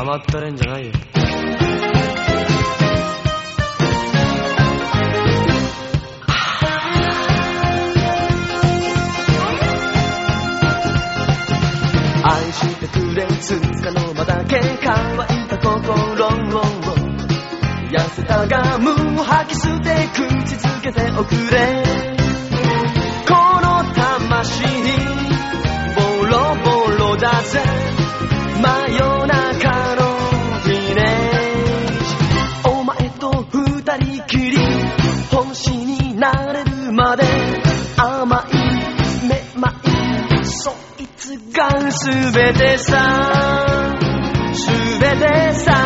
甘ったれんじゃないよ。愛してくれつかの間だけ乾いた心を痩せたガムを吐き捨て口づけておくれ。この魂ボロボロだぜ真夜中のフィネージ。お前と二人きり星になれるまで甘いめまいそいつが全てさ全てさ